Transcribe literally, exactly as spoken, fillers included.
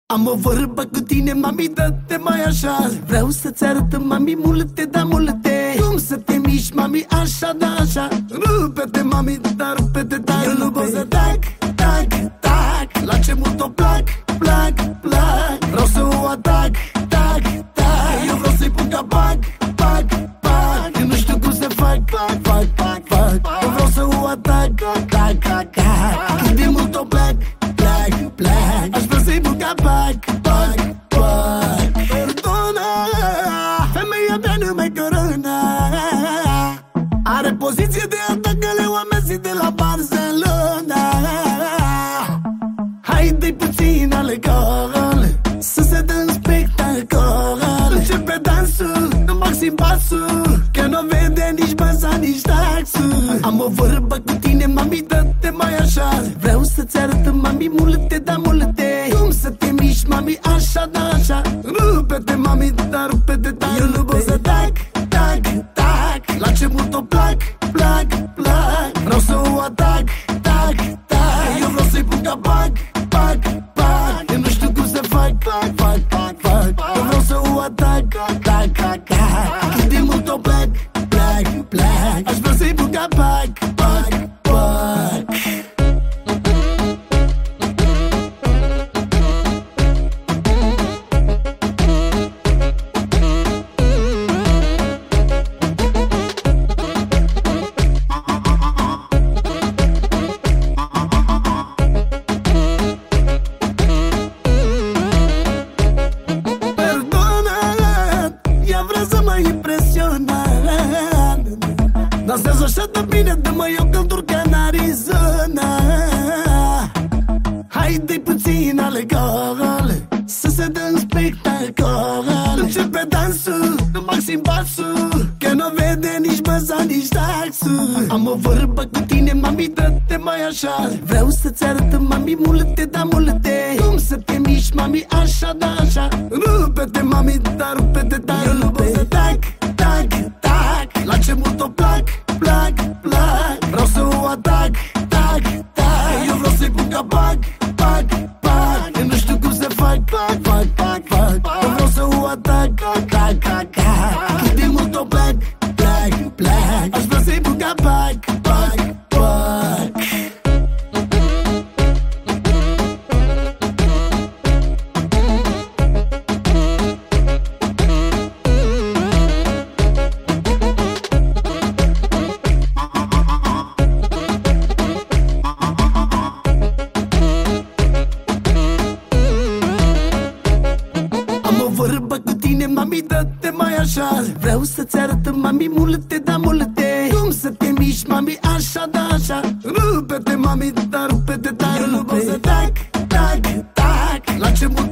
Am o vorbă cu tine, mami, dă-te mai așa. Vreau să-ți arăt, mami, multe, da multe. Cum să te miști, mami, așa, da așa. Rupe-te, mami, da rupe-te, da. Eu nu pot să tac, tac, tac. La ce mult o plac, plac, plac. Vreau să o atac, tac, tac. Eu vreau să-i pun capac, pac, pac. Eu nu știu cum să fac, pac, pac, pac, pac. Eu vreau să o atac, tac, tac, tac. Cât de mult o plac, plac, plac. Aș vrea să-i pun capac, pac, pac. Perdona, femeia mea nu mai corona. Are poziție de atacale oameni de la Barcelona. Haide-i puțin alcool, să se dă în spectacol. Începe dansul, nu maxim pasul, că nu vede nici baza, nici taxul. Am o vorbă cu tine, mami, dă-te mai așa. Vreau să-ți arăt, mami, multe, da multe. Cum să te miști, mami, așa, da așa. Rupe-te, mami, da rupe-te, da. Eu nu pot să tac, tac, tac. La ce mult o plac, plac, plac. Vreau să o atac, tac, tac. Eu vreau să-i pun capac, pac, pac. Eu nu știu cum să fac, pac, pac, pac, pac. Eu vreau să o atac, tac, tac, tac. Cât de mult o plac, plac, plac. Aș vrea să-i pun capac, pac, pac. Dansează așa de bine, dă-mă eu călduri ca în Arizona. Haide-i puțin alcool, să se dă în spectacol. Începe dansul, nu maxim pasul, că nu vede nici baza, nici taxul. Am o vorbă cu tine, mami, dă-te mai așa. Vreau să-ți arăt, mami, multe, da multe. Cum să te miști, mami, așa, da așa. Rupe-te, mami, da rupe-te, da. Eu nu pot să tac, tac, tac. La ce mult o plac, plac, plac. Vreau să o atac, tac, tac. Eu vreau să-i pun capac, pac, pac. Eu nu știu cum să fac, pac, pac, pac, pac. Eu vreau să o atac, tac, tac, tac. Cât de mult o plac, plac, plac. Aș vrea să-i pun capac, pac, pac. Vorbă cu tine, mami, dă-te mai așa. Vreau să-ți arăt, mami, multe, da multe. Cum să te miști, mami, așa, da așa. Rupe-te, mami, da rupe-te, da. Eu nu pot să tac, tac, tac. La ce mult